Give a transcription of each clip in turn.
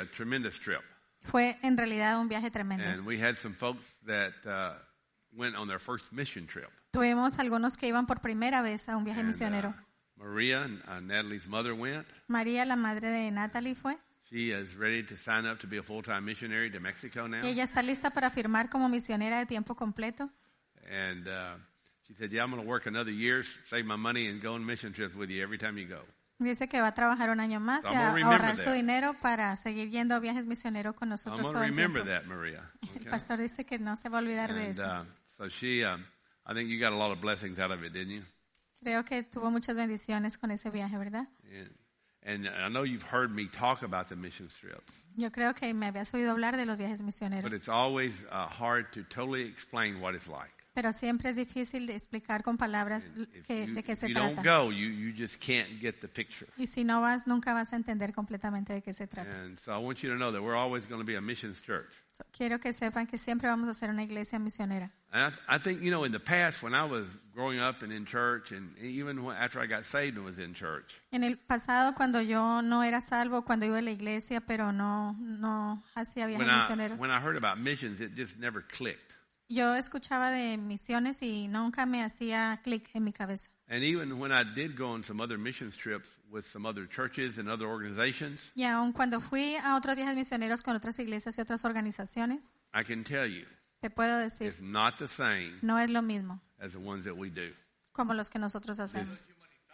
tremendous trip. Fue en realidad un viaje tremendo. And we had some folks that went on their first mission trip. Tuvimos algunos que iban por primera vez a un viaje And, misionero. Maria, Natalie's mother, went. María, la madre de Natalie, fue. She is ready to sign up to be a full-time missionary to Mexico now. Ella está lista para firmar como misionera de tiempo completo. And she said, yeah, I'm going to work another year, save my money, and go on mission trips with you every time you go. Dice que va a trabajar un año más y a ahorrar su dinero para seguir yendo a viajes misioneros con nosotros todo el tiempo. That, Maria. Okay? El pastor dice que no se va a olvidar de eso. So she, I think you got a lot of blessings out of it, didn't you? Creo que tuvo muchas bendiciones con ese viaje, ¿verdad? And I know you've heard me talk about the mission trips. Yo creo que me habías oído hablar de los viajes misioneros. But it's always hard to totally explain what it's like. Pero siempre es difícil de explicar con palabras de qué se trata. If you don't go, you just can't get the picture. Y si no vas, nunca vas a entender completamente de qué se trata. And so I want you to know that we're always going to be a missions church. Quiero que sepan que siempre vamos a ser una iglesia misionera. And I think, you know, in the past when I was growing up and in church, and even after I got saved and was in church. En el pasado, cuando yo no era salvo, cuando iba a la iglesia, pero no hacía viajes misioneros. When I heard about missions, it just never clicked. Yo escuchaba de misiones y nunca me hacía clic en mi cabeza. And even when I did go on some other missions trips with some other churches and other organizations, y aun cuando fui a otros viajes misioneros con otras iglesias y otras organizaciones, I can tell you, te puedo decir, it's not the same no es lo mismo as the ones that we do. Como los que nosotros hacemos.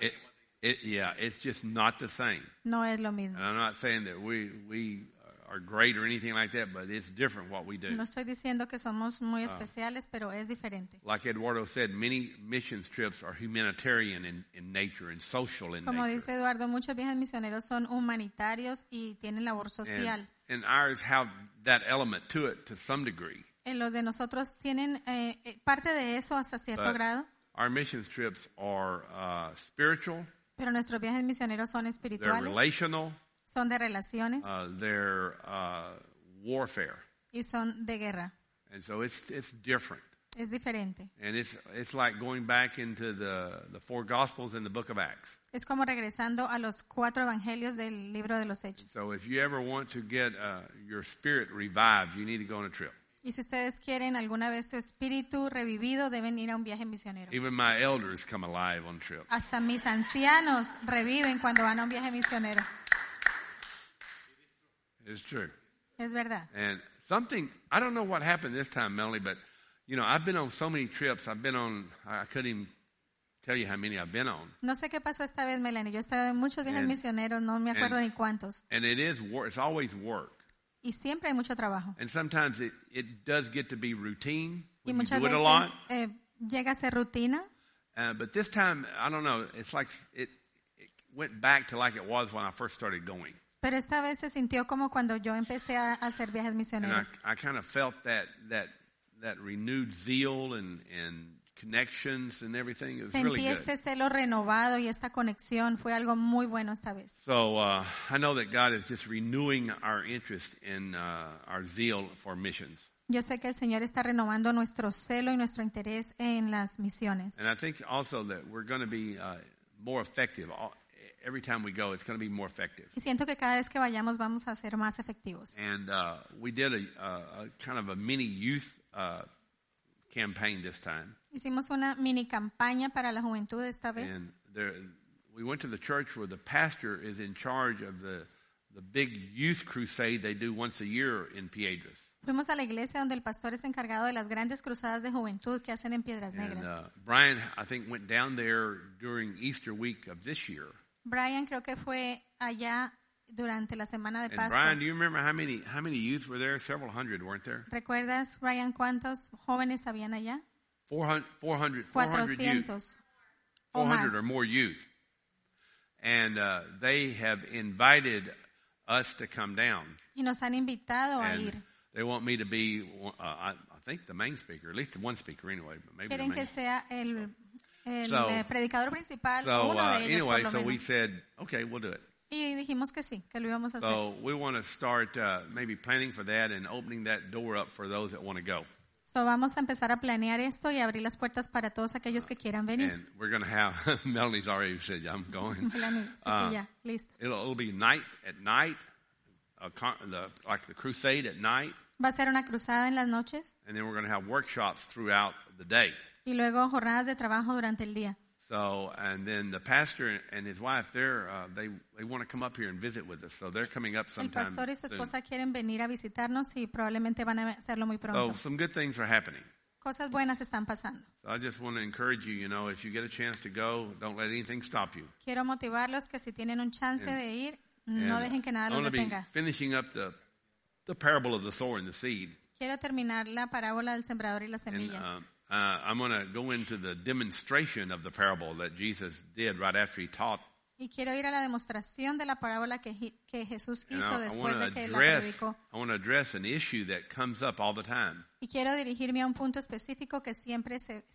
It's just not the same. No es lo mismo. And I'm not saying that we are great or anything like that, but it's different what we do. No estoy diciendo que somos muy especiales, pero es diferente. Like Eduardo said, many missions trips are humanitarian in nature and social in Como nature. dice Eduardo, muchos viajes misioneros son humanitarios y tienen labor social. And ours have that element to it to some degree. Los de nosotros tienen parte de eso hasta cierto grado. Our missions trips are spiritual. Pero nuestros viajes misioneros son espirituales. They're relational. Son de relaciones. They're warfare. Y son de guerra. And so it's different. Es diferente. And it's like going back into the four gospels in the book of Acts. Es como regresando a los 4 evangelios del libro de los Hechos. So if you ever want to get your spirit revived, you need to go on a trip. Y si ustedes quieren alguna vez su espíritu revivido, deben ir a un viaje misionero. Even my elders come alive on trips. Hasta mis ancianos reviven cuando van a un viaje misionero. It's true. Es verdad. And something, I don't know what happened this time, Melanie, but, you know, I've been on so many trips. I couldn't even tell you how many I've been on. No sé qué pasó esta vez, Melanie. Yo he estado en muchos viajes misioneros, no me acuerdo ni cuántos. And it's always work. Y siempre hay mucho trabajo. And sometimes it does get to be routine. Y muchas veces llega a ser rutina. But this time, I don't know, it's like it went back to like it was when I first started going. Pero esta vez se sintió como cuando yo empecé a hacer viajes misioneros. And I kind of felt that renewed zeal and connections and everything. It was really good. Sentí este celo renovado y esta conexión. Fue algo muy bueno esta vez. So I know that God is just renewing our interest in our zeal for missions. Yo sé que el Señor está renovando nuestro celo y nuestro interés en las misiones. And I think also that we're going to be more effective. Every time we go, it's going to be more effective. Y siento que cada vez que vayamos vamos a ser más efectivos. And we did a kind of a mini youth campaign this time. Hicimos una mini campaña para la juventud esta vez. And we went to the church where the pastor is in charge of the big youth crusade they do once a year in Piedras. Fuimos a la iglesia donde el pastor es encargado de las grandes cruzadas de juventud que hacen en Piedras Negras. And Brian, I think, went down there during Easter week of this year. Brian creo que fue allá durante la semana de Pascua. Brian, do you remember how many youth were there? Several hundred, weren't there? ¿Recuerdas, Brian, cuántos jóvenes habían allá? 400 400 o 400 más. or more youth. And they have invited us to come down. Y nos han invitado a ir. They want me to be, I think, the main speaker, at least the one speaker anyway. But maybe Quieren the main. que sea el predicador principal, So uno de ellos anyway, por lo so we menos. said, okay, we'll do it. Y dijimos que sí, que lo íbamos a hacer. So we want to start maybe planning for that and opening that door up for those that want to go. So vamos a empezar a planear esto y abrir las puertas para todos aquellos que quieran venir. And we're going to have, Melanie's already said, yeah, I'm going. Melanie, así que ya, listo. It'll be at night, like the crusade at night. Va a ser una cruzada en las noches. And then we're going to have workshops throughout the day. Y luego jornadas de trabajo durante el día. So, and then the pastor and his wife, they want to come up here and visit with us. So they're coming up sometime. El pastor y su esposa quieren venir a visitarnos y probablemente van a hacerlo muy pronto. So some good things are happening. Cosas buenas están pasando. So I just want to encourage you, if you get a chance to go, don't let anything stop you. Quiero motivarlos que si tienen un chance de ir, no dejen que nada los detenga. I'm going to be finishing up the parable of the sower and the seed. Quiero terminar la parábola del sembrador y la semilla. I'm going to go into the demonstration of the parable that Jesus did right after he taught. Y quiero ir a la demostración de la parábola que Jesús hizo después de que la predicó. I want to address an issue that comes up all the time. Y quiero dirigirme a un punto específico que siempre se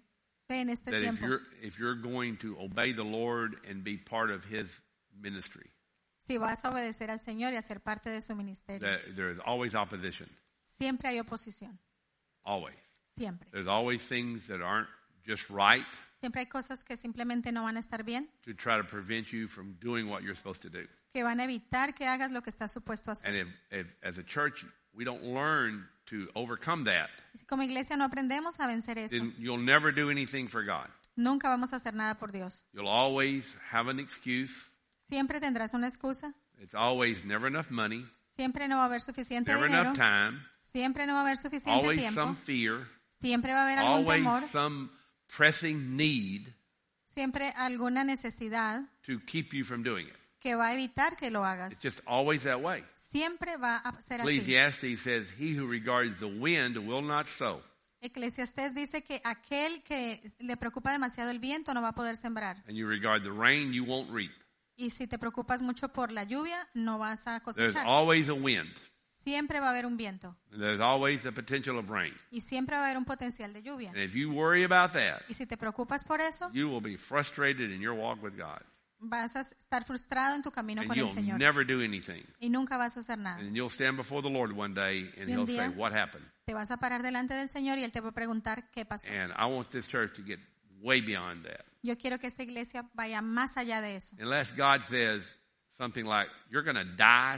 ve en este tiempo. If you're going to obey the Lord and be part of His ministry, si vas a obedecer al Señor y a ser parte de su ministerio, there is always opposition. Siempre hay oposición. Always. Siempre. There's always things that aren't just right. Siempre hay cosas que simplemente no van a estar bien. To try to prevent you from doing what you're supposed to do. Que van a evitar que hagas lo que estás supuesto a hacer. And if as a church we don't learn to overcome that, si como iglesia no aprendemos a vencer eso, then you'll never do anything for God. Nunca vamos a hacer nada por Dios. You'll always have an excuse. Siempre tendrás una excusa. It's always never enough money. Siempre no va a haber suficiente never dinero. Enough time. Siempre no va a haber suficiente always tiempo. Some fear. Siempre va a haber algún always temor. Some pressing need. Siempre alguna necesidad to keep you from doing it. Que va a evitar que lo hagas. It's just always that way. Siempre va a ser así. Ecclesiastes says, "He who regards the wind will not sow." Eclesiastés dice que aquel que le preocupa demasiado el viento no va a poder sembrar. And you regard the rain, you won't reap. Y si te preocupas mucho por la lluvia, no vas a cosechar. There's always a wind. Siempre va a haber un viento. There's always the potential of rain. Y siempre va a haber un potencial de lluvia. And if you worry about that, y si te preocupas por eso, you will be frustrated in your walk with God. Vas a estar frustrado en tu camino con el Señor. Never do anything. Y nunca vas a hacer nada. And you'll stand before the Lord one day and He'll say, "What happened?" Te vas a parar delante del Señor y él te va a preguntar qué pasó. And I want this church to get way beyond that. Yo quiero que esta iglesia vaya más allá de eso. Unless God says something like, "You're going to die."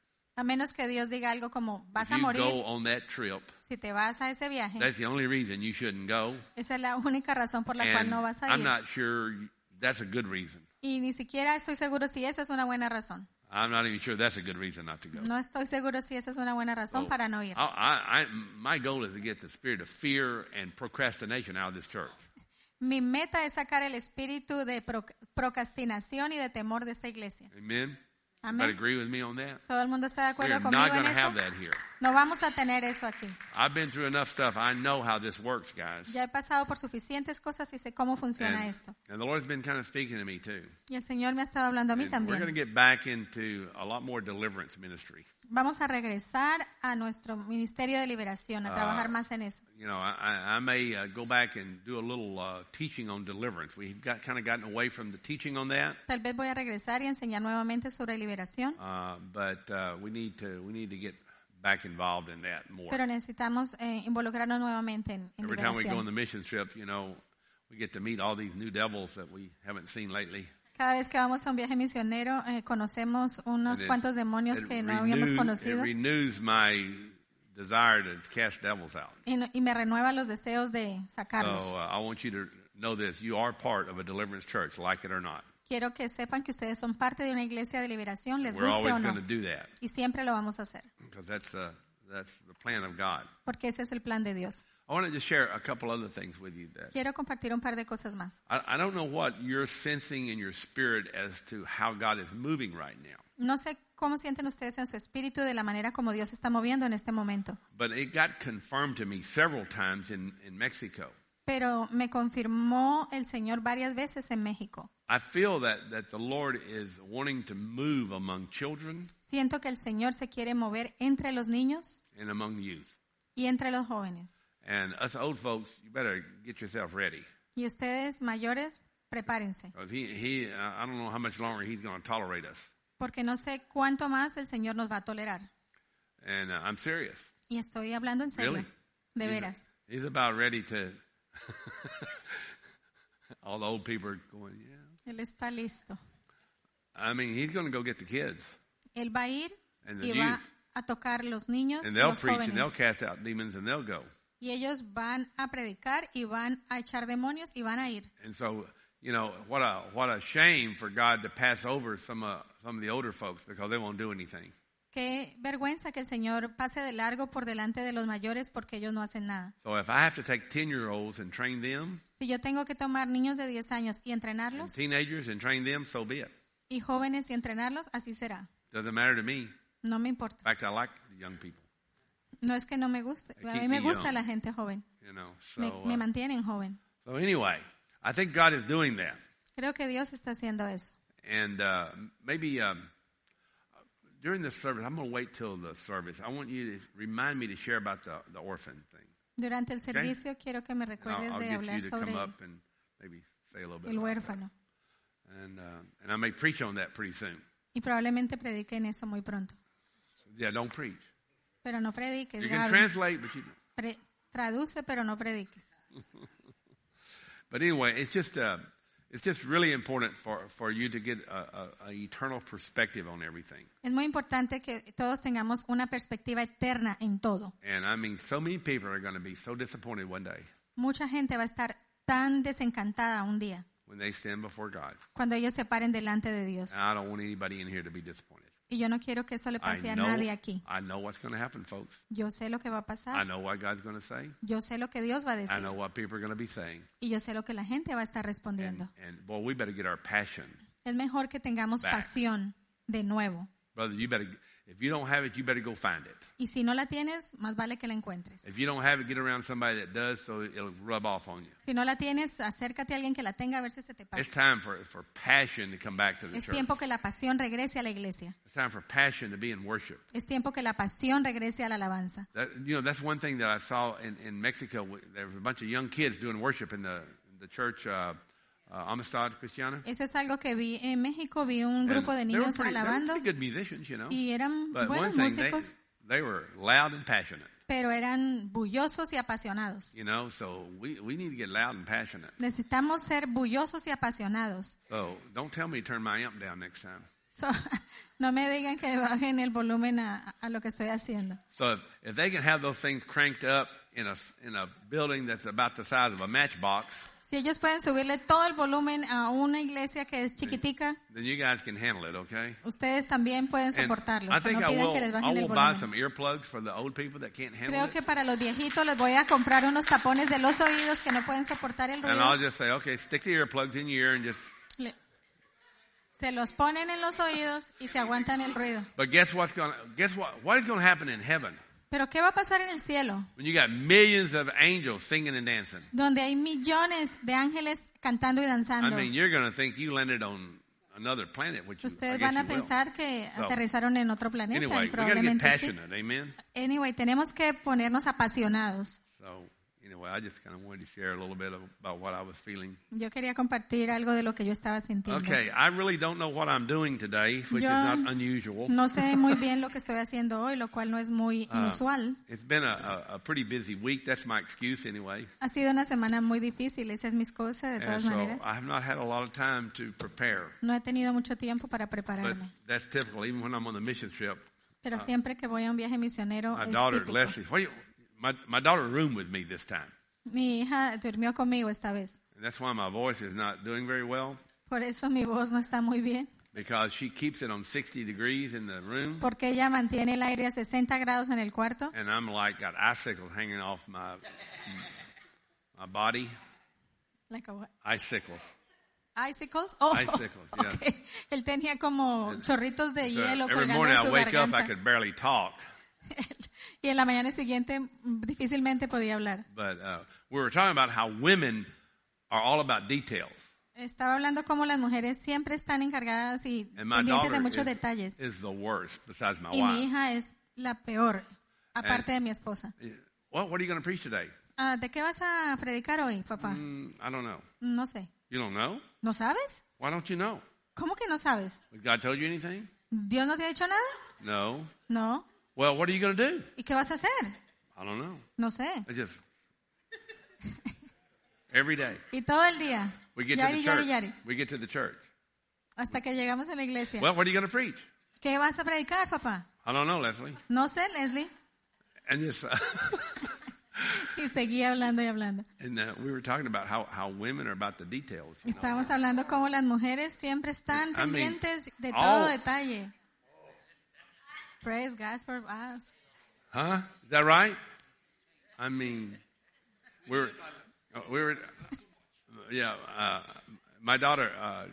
A menos que Dios diga algo como, vas a morir. Go on that trip, si te vas a ese viaje. That's the only reason you shouldn't go. Esa es la única razón por la cual no vas a ir. I'm not sure that's a good reason. Y ni siquiera estoy seguro si esa es una buena razón. I'm not even sure that's a good reason not to go. No estoy seguro si esa es una buena razón para no ir. My goal is to get the spirit of fear and procrastination out of this church. Mi meta es sacar el espíritu de procrastinación y de temor de esta iglesia. Amen. Amén. Agree with me on that? ¿Todo el mundo está de acuerdo conmigo en eso? No vamos a tener eso aquí. I've been through enough stuff. I know how this works, guys. Ya he pasado por suficientes cosas y sé cómo funciona esto. And the Lord's been kind of speaking to me too. Y el Señor me ha estado hablando a mí también. We're going to get back into a lot more deliverance ministry. Vamos a regresar a nuestro ministerio de liberación, a trabajar más en eso. You know, I may go back and do a little teaching on deliverance. We've kind of gotten away from the teaching on that. Tal vez voy a regresar y enseñar nuevamente sobre liberación. But we need to get back involved in that more. Pero necesitamos involucrarnos nuevamente en Every liberación. time we go on the mission trip, you know, we get to meet all these new devils that we haven't seen lately. Cada vez que vamos a un viaje misionero, conocemos unos cuantos demonios que no habíamos conocido. It renews my desire to cast devils out. Y me renueva los deseos de sacarlos. So I want you to know this: you are part of a deliverance church, like it or not. Quiero que sepan que ustedes son parte de una iglesia de liberación, les We're guste o always no. going to do that. Y siempre lo vamos a hacer. Because that's the plan of God. Porque ese es el plan de Dios. I want to just share a couple other things with you. Quiero compartir un par de cosas más. I don't know what you're sensing in your spirit as to how God is moving right now. No sé cómo sienten ustedes en su espíritu de la manera como Dios está moviendo en este momento. But it got confirmed to me several times in Mexico. Pero me confirmó el Señor varias veces en México. I feel that the Lord is wanting to move among children. Siento que el Señor se quiere mover entre los niños and among youth. Y entre los jóvenes. And us old folks, you better get yourself ready. Y ustedes mayores, prepárense. I don't know how much longer he's going to tolerate us. Porque no sé cuánto más el Señor nos va a tolerar. And I'm serious. Y estoy hablando en serio. Really? De veras. He's about ready to. All the old people are going, yeah. Él está listo. I mean, he's going to go get the kids. Él va a ir and the y va youth. a tocar los niños And y they'll los preach and they'll jóvenes. cast out demons and they'll go. Y ellos van a predicar y van a echar demonios y van a ir. And so, what a shame for God to pass over some of the older folks because they won't do anything. Qué vergüenza que el Señor pase de largo por delante de los mayores porque ellos no hacen nada. So if I have to take 10-year-olds and train them, Si yo tengo que tomar niños de 10 años y and entrenarlos, teenagers and train them, so be it. y jóvenes y entrenarlos, así será. Doesn't matter to me. No me importa. In fact, I like the young people. No es que no me guste. A mí keep me me gusta young. la gente joven. So, Me mantienen joven. so anyway, I think God is doing that. Creo que Dios está haciendo eso. And maybe during the service, I'm going to wait till the service. I want you to remind me to share about the orphan thing. Durante el servicio quiero que me And recuerdes I'll de get hablar you to sobre come up and maybe say a little bit el about huérfano. that. And I may preach on that pretty soon. Y probablemente predique en eso muy pronto. Yeah, don't preach. Pero no prediques. You can hable. translate, but you don't. Traduce, pero no prediques. But anyway, it's just really important for you to get a eternal perspective on everything. Es muy importante que todos tengamos una perspectiva eterna en todo. And I mean, so many people are going to be so disappointed one day Mucha gente va a estar tan desencantada un día when they stand before God. cuando ellos se paren delante de Dios. And I don't want anybody in here to be disappointed. Y yo no quiero que eso le pase a nadie aquí. I know what's going to happen, folks. Yo sé lo que va a I pasar. know what God's going to say. Yo sé lo que Dios va a I decir. know what people are going to be saying. Y yo sé lo que la gente va a estar respondiendo. And boy, we better get our passion. Es mejor que tengamos Back. pasión de nuevo. Brother, if you don't have it, you better go find it. Y si no la tienes, más vale que la encuentres. If you don't have it, get around somebody that does so it'll rub off on you. Si no la tienes, acércate a alguien que la tenga a ver si se te It's pasa. time for passion to come back to the Es church. tiempo que la pasión regrese a la iglesia. It's time for passion to be in worship. Es tiempo que la pasión regrese a la alabanza. That's one thing that I saw in Mexico. There was a bunch of young kids doing worship in the church, Amistad Cristiana. Eso es algo que vi en México. Vi un grupo de And they were niños pretty alabando good musicians, y eran But one buenos thing, músicos, they were loud and passionate. pero eran bullosos y apasionados. So we need to get loud and passionate. Necesitamos ser bullosos y apasionados. So don't tell me to turn my amp down next time. So, no me digan que bajen el volumen a lo que estoy haciendo. So if they can have those things cranked up in a building that's about the size of a matchbox, Si ellos pueden subirle todo el volumen a una iglesia que es chiquitica, then you guys can handle it, okay? ustedes también pueden And soportarlo. I So, think no I pidan que les will bajen el buy volumen. some earplugs for the old people that can't handle Creo it. que para los viejitos les voy a comprar unos tapones de los oídos que no pueden soportar el And I'll ruido. just say, okay, stick the earplugs in your ear and just. Se los ponen en los oídos y se aguantan el ruido. But guess what is going to happen in heaven Pero ¿qué va a pasar en el cielo? when you got millions of angels singing and dancing? Donde hay millones de ángeles cantando y I danzando. mean, you're going to think you landed on another planet, which I Ustedes guess van a you will. pensar que So, aterrizaron en otro planeta Anyway, y we got to get probablemente sí. passionate, amen. Anyway, tenemos que ponernos apasionados. So anyway, I just kind of wanted to share a little bit about what I was feeling. Yo quería compartir algo de lo que yo estaba sintiendo. Okay, I really don't know what I'm doing today, which is Yo not unusual. No sé muy bien lo que estoy haciendo hoy, lo cual no es muy inusual. It's been a pretty busy week. That's my excuse anyway. Ha sido una semana muy difícil, esa es mi excusa de And todas so maneras. I have not had a lot of time to prepare. No he tenido mucho tiempo para But prepararme, that's typical. Even when I'm on the mission trip, pero siempre que voy a un viaje misionero my es daughter típico. Leslie, my daughter roomed with me this time, Mi hija durmió conmigo esta vez, and that's why my voice is not doing very well por eso mi voz no está muy bien, because she keeps it on 60 degrees in the room, porque ella mantiene el aire a 60 grados en el cuarto. and I'm like got icicles hanging off my body. Like a what? Icicles. Icicles? Oh, Icicles, yeah. okay. Él tenía como chorritos de So hielo every colgando morning en I su wake up, I garganta. could barely talk. Y en la mañana siguiente difícilmente podía hablar. But we were talking about how women are all about details. Estaba hablando como las mujeres siempre están encargadas y And my pendientes de daughter muchos detalles. is the worst besides my Y mi wife. hija es la peor, aparte de mi esposa. Well, what are you going to preach today? ¿De qué vas a predicar hoy, papá? I don't know. No sé. You don't know? ¿No sabes? Why don't you know? ¿Cómo que no sabes? Has God told you anything? ¿Dios no te ha dicho nada? No. No. Well, what are you going to do? ¿Y qué vas a hacer? I don't know. No sé. I just every day Y todo el día. we get Yari, to the yari, church. yari. We get to the church. Hasta que llegamos a la iglesia. Well, what are you going to preach? ¿Qué vas a predicar, papá? I don't know, Leslie. No sé, Leslie. And this, y seguía hablando y hablando. And we were talking about how women are about the details. Estábamos hablando cómo las mujeres siempre están pendientes de todo detalle. Praise God for us. Huh? Is that right? I mean, we were, yeah. My daughter.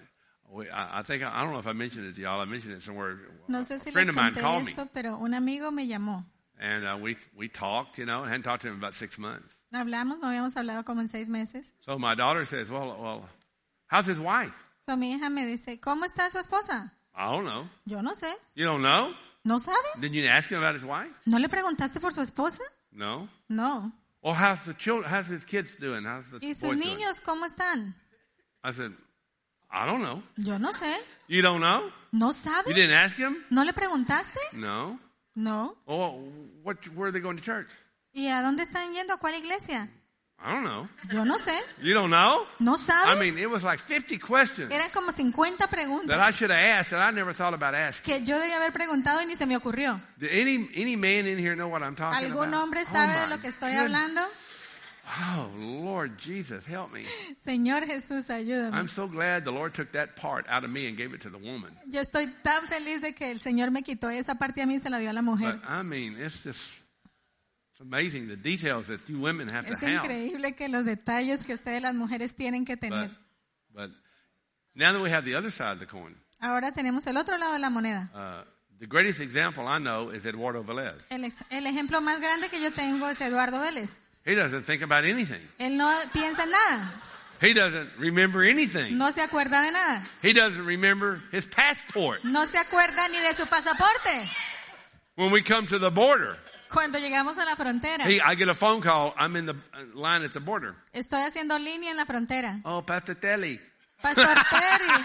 I think I don't know if I mentioned it to y'all. I mentioned it somewhere. No sé si a friend les of mine conté called esto, me. pero un amigo me llamó. And we talked, I hadn't talked to him in about 6 months. Hablamos, no habíamos hablado como en 6 meses. So my daughter says, well, how's his wife? So mi hija me dice, ¿cómo está su esposa? I don't know. Yo no sé. You don't know? ¿No sabes? Didn't you ask him about his wife? ¿No le preguntaste por su esposa? No. No. Well, how's his kids doing? How's the ¿Y sus boys niños cómo están? doing? I said, I don't know. Yo no sé. You don't know? ¿No You sabes? didn't ask him? ¿No le preguntaste? No. No. Well, where are they going to church? ¿Y a dónde están yendo? ¿A cuál iglesia? I don't know. Yo no sé. You don't know? ¿No sabes? I mean, it was like 50 questions Eran como 50 that I preguntas should have asked that I never thought about asking. que yo debía haber preguntado y ni se me ocurrió. Did any man in here know what I'm talking ¿Algún about? hombre sabe de my lo que estoy goodness. hablando? Oh, Lord Jesus, help me. Señor Jesús, ayúdame. I'm so glad the Lord took that part out of me and gave it to the woman. Yo estoy tan feliz de que el Señor me quitó esa parte a mí y se la dio a la mujer. But I mean, it's amazing the details that you women have Es to have. increíble que los detalles que ustedes las mujeres tienen que tener. But now that we have the other side of the coin, Ahora tenemos el otro lado de la moneda. the greatest example I know is Eduardo Velez. El ejemplo más grande que yo tengo es Eduardo Vélez. He doesn't think about anything. Él no piensa en nada. He doesn't remember anything. No se acuerda de nada. He doesn't remember his passport. No se acuerda ni de su pasaporte. When we come to the border, Cuando llegamos a la frontera. I get a phone call. I'm in the line at the border. Estoy haciendo línea en la frontera. Oh, Pastor Telly. Pastor Terry.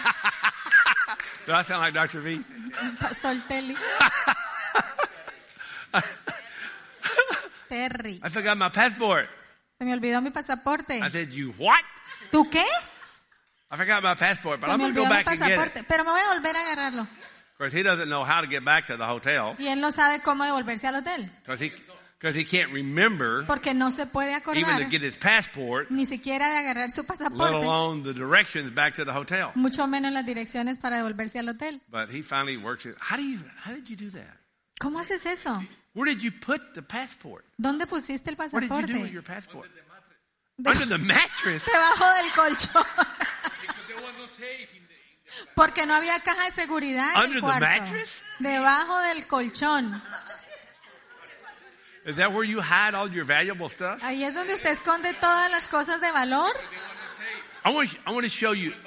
Do I sound like Dr. V? Pastor Telly. Terry. I forgot my passport. Se me olvidó mi pasaporte. I said, you what? ¿Tú qué? I forgot my passport, but Se I'm me going to olvidó go mi back and get it. pasaporte. Pero me voy a volver a agarrarlo. Of course, he doesn't know how to get back to the hotel Y él no sabe cómo devolverse al hotel. because he can't remember Porque no se puede even acordar to get his passport, ni siquiera de agarrar su let pasaporte. alone the directions back to the hotel. Mucho menos las direcciones para devolverse al hotel. But he finally works it. How did you do that? ¿Cómo haces eso? Where did you put the passport? ¿Dónde pusiste el What did you do with pasaporte? your passport? De- Under the mattress. Debajo del colchón. Porque no había caja de seguridad en Under el the cuarto. mattress? Debajo del colchón. Is that where you hide all your valuable stuff? Ahí es donde usted esconde todas las cosas de valor. I want to show you.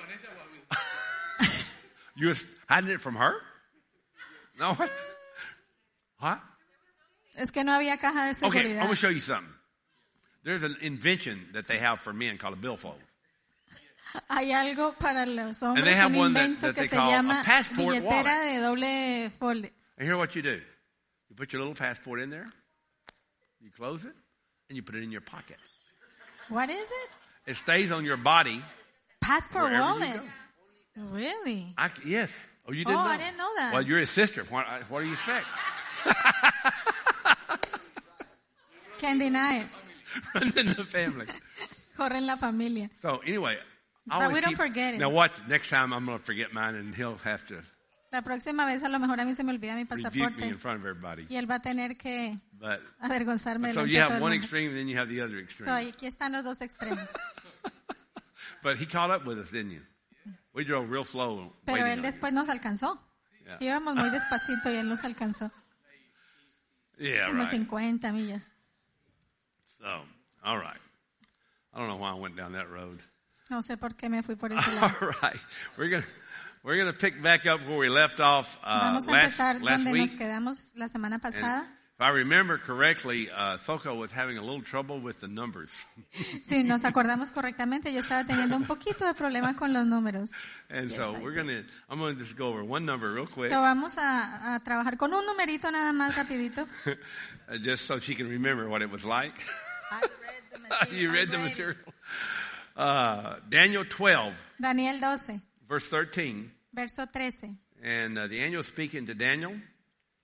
You was hiding it from her? No. What? Es que no había caja de Okay, I'm seguridad. going to show you something. There's an invention that they have for men called a billfold. Hay algo para los And they hombres, have un one invento that que they se call a llama passport billetera de doble folde. And here's what you do. You put your little passport in there, you close it, and you put it in your pocket. What is it? It stays on your body. Passport Wherever you wallet. Really? Yes. Oh, you didn't know? I didn't know that. Well, you're his sister. What do you expect? Can't deny it. Running in the family. Corre en la familia. So anyway, But we don't forget it. Now watch. Next time I'm going to forget mine, and he'll have to La próxima vez a lo mejor a mí se me olvida mi rebuke me pasaporte in front of everybody. y él va a tener que But avergonzarme so delante you de todo have el one mundo. extreme, and then you have the other extreme. So, aquí están los dos extremos. But he caught up with us, didn't you? We drove real slow. Pero waiting él on después nos alcanzó. Yeah. Íbamos muy despacito y él nos alcanzó. you. Yeah, Como right. 50 millas. So, all right. I don't know why I went down that road. No sé por qué me fui por ese lado. All right, we're gonna pick back up where we left off Vamos a last empezar donde week. nos quedamos la semana pasada. If I remember correctly, Soko was having a little trouble with the numbers, Si nos acordamos correctamente, yo estaba teniendo un poquito de problema con los números. and Yes, so I I'm gonna just go over one number real quick, So, vamos a trabajar con un numerito nada más rapidito. just so she can remember what it was like. You read the material. Daniel 12, Daniel 12, verse 13, verso 13. and the angel speaking to Daniel.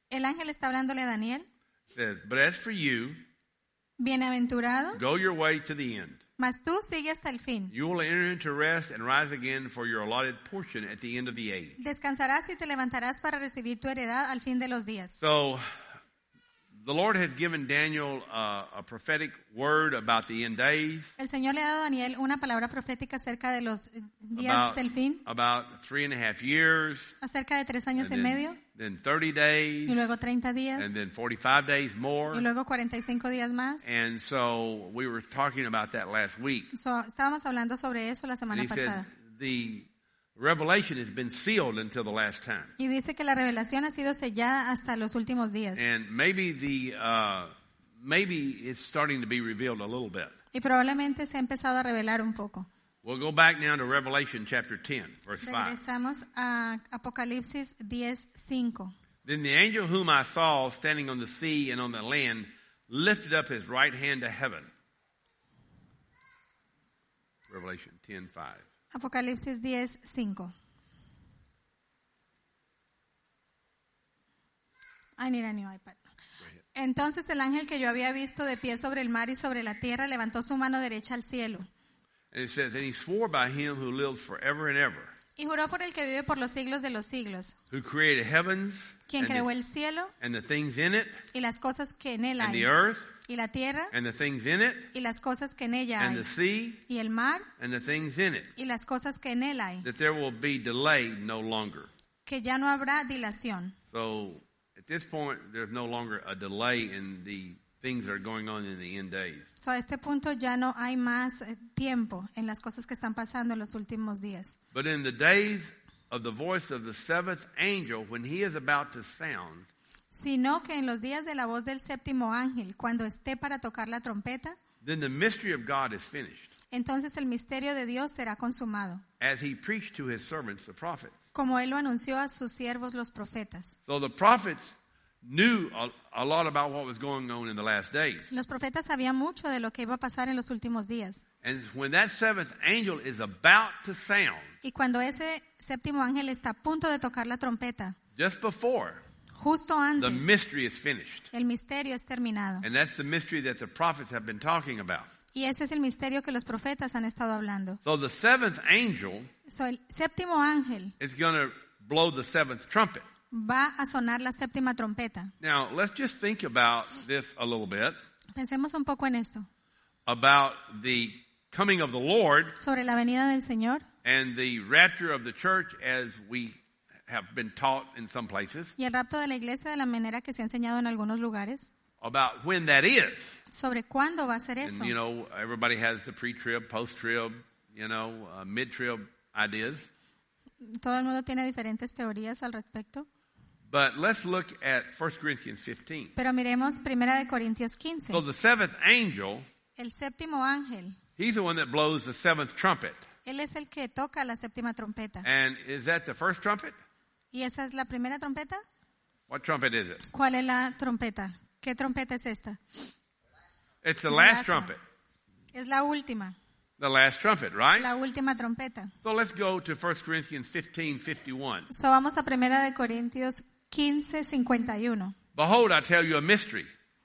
El ángel está hablándole a Daniel. Says, but as for you, bienaventurado, go your way to the end. mas tú sigue hasta el fin. You will enter into rest and rise again for your allotted portion at the end of the age. Descansarás y te levantarás para recibir tu heredad al fin de los días. So, the Lord has given Daniel a prophetic word about the end days. El Señor le ha dado a Daniel una palabra profética acerca de los días del fin. About 3.5 years. Acerca de 3 años y medio. Then 30 days. Y luego 30 días. And then 45 days more. Y luego 45 días más. And so we were talking about that last week. Estábamos hablando sobre eso la semana pasada. The revelation has been sealed until the last time. Y dice que la revelación ha sido sellada hasta los últimos días. And maybe it's starting to be revealed a little bit. Y probablemente se ha empezado a revelar un poco. We'll go back now to Revelation chapter 10, verse 5. Regresamos a Apocalipsis 10:5. Then the angel whom I saw standing on the sea and on the land lifted up his right hand to heaven. Revelation 10:5. Apocalipsis 10:5. I need a new iPad. Entonces el ángel que yo había visto de pie sobre el mar y sobre la tierra levantó su mano derecha al cielo. And it says, and he swore by him who lives forever and ever. Y juró por el que vive por los siglos de los siglos. Who created heavens. Quien creó el cielo. And the things in it. Y las cosas que en él hay. And the earth. Y la tierra. And the things in it. Y las cosas que en ella hay. And the sea. Y el mar. And the things in it. Y las cosas que en él hay. That there will be delay no longer. Que ya no habrá dilación. So at this point there's no longer a delay in the things that are going on in the end days. So a este punto ya no hay más tiempo en las cosas que están pasando en los últimos días. But in the days of the voice of the seventh angel, when he is about to sound, sino que en los días de la voz del séptimo ángel, cuando esté para tocar la trompeta, then the mystery of God is finished. Entonces el misterio de Dios será consumado. As he preached to his servants, the prophets. Como él lo anunció a sus siervos los profetas. So the prophets knew a lot about what was going on in the last days. Los profetas sabían mucho de lo que iba a pasar en los últimos días. And when that seventh angel is about to sound, y cuando ese séptimo ángel está a punto de tocar la trompeta, just before, justo antes, the mystery is finished. El misterio es terminado. And that's the mystery that the prophets have been talking about. Y ese es el misterio que los profetas han estado hablando. So the seventh angel el séptimo ángel is going to blow the seventh trumpet. Va a sonar la séptima trompeta. Now, let's just think about this a little bit. Pensemos un poco en esto. About the coming of the Lord. Sobre la venida del Señor. And the rapture of the church as we have been taught in some places. Y el rapto de la iglesia de la manera que se ha enseñado en algunos lugares. About when that is. Sobre cuándo va a ser eso. And, you know, everybody has the pre-trib, post-trib, you know, mid-trib ideas. Todo el mundo tiene diferentes teorías al respecto. But let's look at 1 Corinthians 15. Pero miremos 1 Corintios 15. So the seventh angel, el séptimo ángel, he's the one that blows the seventh trumpet. Él es el que toca la séptima trompeta. And is that the first trumpet? ¿Y esa es la primera trompeta? What trumpet is it? ¿Cuál es la trompeta? ¿Qué trompeta es esta? It's the last trumpet. Es la última. The last trumpet, right? La última trompeta. So let's go to 1 Corinthians 15:51. So vamos a 1 Corintios 15:51. Behold, I tell you a mystery.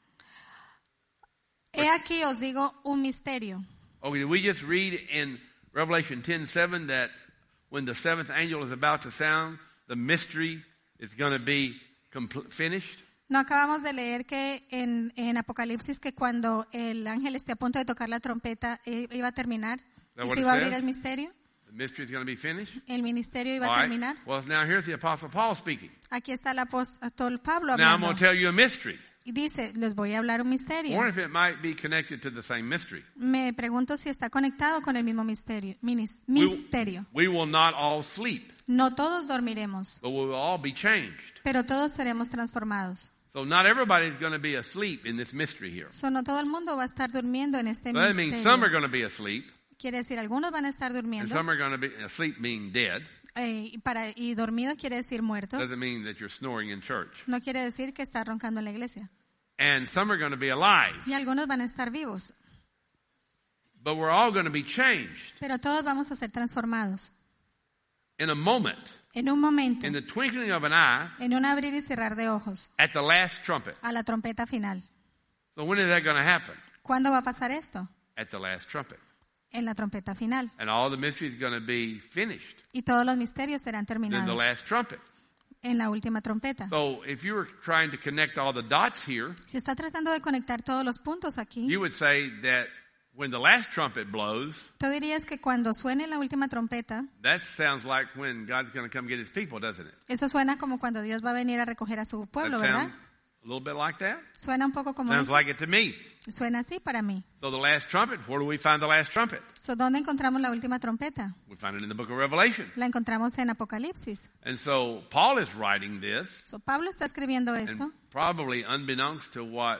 He aquí os digo un misterio. Okay, did we just read in Revelation 10:7 that when the seventh angel is about to sound, the mystery is going to be finished? No acabamos de leer que en Apocalipsis que cuando el ángel esté a punto de tocar la trompeta iba a terminar. ¿Y se iba a abrir el misterio? The mystery is going to be finished? El ministerio iba a terminar. Well, now here's the Apostle Paul speaking. Aquí está el apóstol Pablo hablando. Now I'm hablando. going to tell you a mystery. Y dice, les voy a hablar un misterio. I wonder if it might be connected to the same mystery. Me pregunto si está conectado con el mismo misterio. We will not all sleep. No todos dormiremos. But we will all be changed. Pero todos seremos transformados. So not everybody is going to be asleep in this mystery here. So no todo el mundo va a estar durmiendo en este misterio. That means some are going to be asleep. Quiere decir, algunos van a estar durmiendo. And some are going to be asleep, meaning dead. Y dormido quiere decir muerto. Doesn't mean that you're snoring in church. No quiere decir que está roncando en la iglesia. And some are going to be alive. Y algunos van a estar vivos. But we're all going to be changed. Pero todos vamos a ser transformados. in a moment, en un momento, in the twinkling of an eye, en un abrir y cerrar de ojos, at the last trumpet. a la trompeta final. So when is that going to happen? ¿Cuándo va a pasar esto? At the last trumpet. En la trompeta final. And all the mystery is going to be finished Y todos los misterios serán in the terminados last trumpet. en la última trompeta. So if you were trying to connect all the dots here, Si está tratando de conectar todos los puntos aquí, you would say that when the last trumpet blows, tú dirías que cuando suene la última trompeta, that sounds like when God's going to come get his people, doesn't it? eso suena como cuando Dios va a venir a recoger a su pueblo, That ¿verdad? sound a little bit like that? Suena un poco como Sounds eso. like it to me. Suena así para mí. So the last trumpet, where do we find the last trumpet? So, ¿dónde encontramos la última trompeta? We find it in the book of Revelation. La encontramos en Apocalipsis. And so Paul is writing this, So, Pablo está escribiendo and esto, probably unbeknownst to what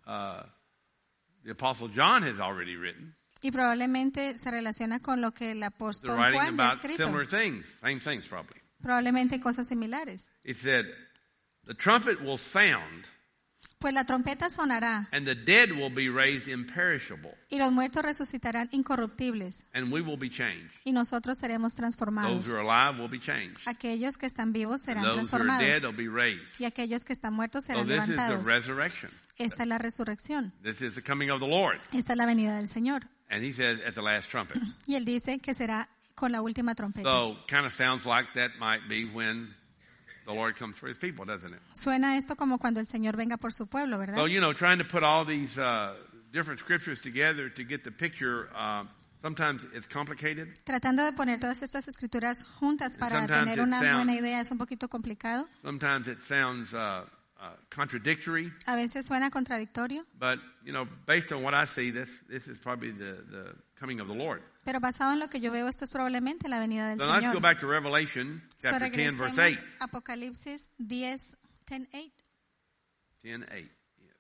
the Apostle John has already written. y probablemente se relaciona con lo que el They're apóstol writing Juan ya ha about escrito. similar things, same things probably. Probablemente cosas similares. He said, the trumpet will sound, Pues la trompeta sonará and the dead will be raised imperishable, y los muertos resucitarán incorruptibles and we will be changed. y nosotros seremos Those transformados. who are alive will be changed. Aquellos que están vivos serán Those who are dead transformados will be raised. y aquellos que están muertos So serán this is the levantados. resurrection. Esta es la resurrección. This is the coming of the Lord. Esta es la venida del Señor. And he says at the last trumpet. Y él dice que será con la última trompeta. So kind of sounds like that might be when the Lord comes for his people, doesn't it? Suena esto como cuando el Señor venga por su pueblo, ¿verdad? So, trying to put all these different scriptures together to get the picture, sometimes it's complicated. Tratando de poner todas estas escrituras juntas para Sometimes tener it una sound- buena idea es un poquito complicado. Sometimes it sounds contradictory. A veces suena contradictorio, But, based on what I see, this is probably the coming of the Lord. pero basado en lo que yo veo, esto es probablemente la venida del So let's go Señor. back to Revelation So, chapter 10, verse regresemos 8. a Apocalipsis 10, 8. 10:8, yes.